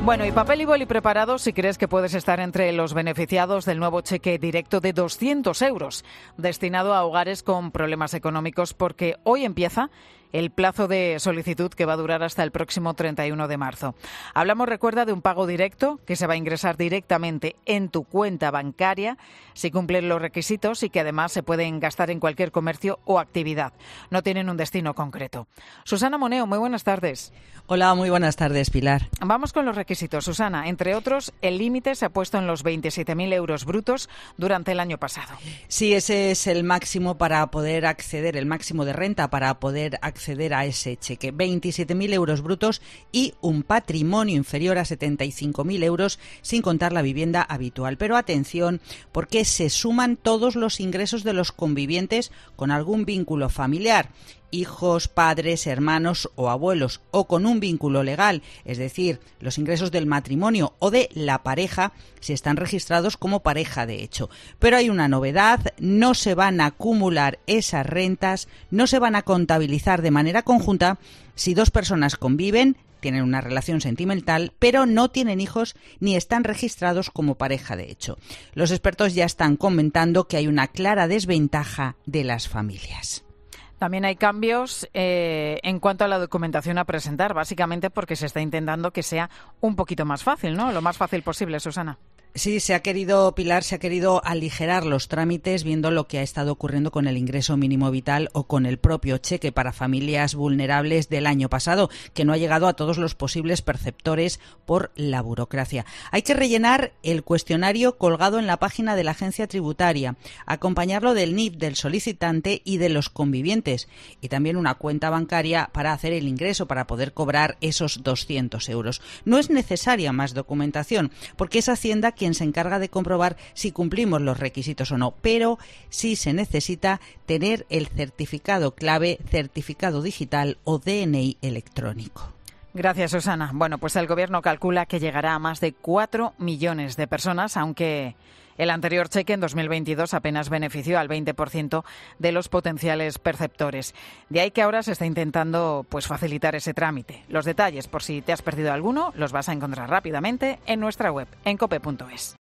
Bueno, y papel y boli preparados si crees que puedes estar entre los beneficiados del nuevo cheque directo de 200 euros destinado a hogares con problemas económicos, porque hoy empieza el plazo de solicitud que va a durar hasta el próximo 31 de marzo. Hablamos, recuerda, de un pago directo que se va a ingresar directamente en tu cuenta bancaria si cumplen los requisitos y que además se pueden gastar en cualquier comercio o actividad. No tienen un destino concreto. Susana Moneo, muy buenas tardes. Hola, muy buenas tardes, Pilar. Vamos con los requisitos, Susana. Entre otros, el límite se ha puesto en los 27.000 euros brutos durante el año pasado. Sí, ese es el máximo para poder acceder, el máximo de renta para poder acceder a ese cheque. 27.000 euros brutos y un patrimonio inferior a 75.000 euros sin contar la vivienda habitual. Pero atención, porque se suman todos los ingresos de los convivientes con algún vínculo familiar. Hijos, padres, hermanos o abuelos, o con un vínculo legal, es decir, los ingresos del matrimonio o de la pareja si están registrados como pareja de hecho. Pero hay una novedad: no se van a acumular esas rentas, no se van a contabilizar de manera conjunta si dos personas conviven, tienen una relación sentimental, pero no tienen hijos ni están registrados como pareja de hecho. Los expertos ya están comentando que hay una clara desventaja de las familias. También hay cambios en cuanto a la documentación a presentar, básicamente porque se está intentando que sea un poquito más fácil, ¿no? Lo más fácil posible, Susana. Sí, Pilar, se ha querido aligerar los trámites viendo lo que ha estado ocurriendo con el ingreso mínimo vital o con el propio cheque para familias vulnerables del año pasado, que no ha llegado a todos los posibles perceptores por la burocracia. Hay que rellenar el cuestionario colgado en la página de la agencia tributaria, acompañarlo del NIF del solicitante y de los convivientes, y también una cuenta bancaria para hacer el ingreso, para poder cobrar esos 200 euros. No es necesaria más documentación, porque es Hacienda quien se encarga de comprobar si cumplimos los requisitos o no, pero sí se necesita tener el certificado clave, certificado digital o DNI electrónico. Gracias, Susana. Bueno, pues el Gobierno calcula que llegará a más de 4 millones de personas, aunque el anterior cheque en 2022 apenas benefició al 20% de los potenciales perceptores. De ahí que ahora se está intentando facilitar ese trámite. Los detalles, por si te has perdido alguno, los vas a encontrar rápidamente en nuestra web, en cope.es.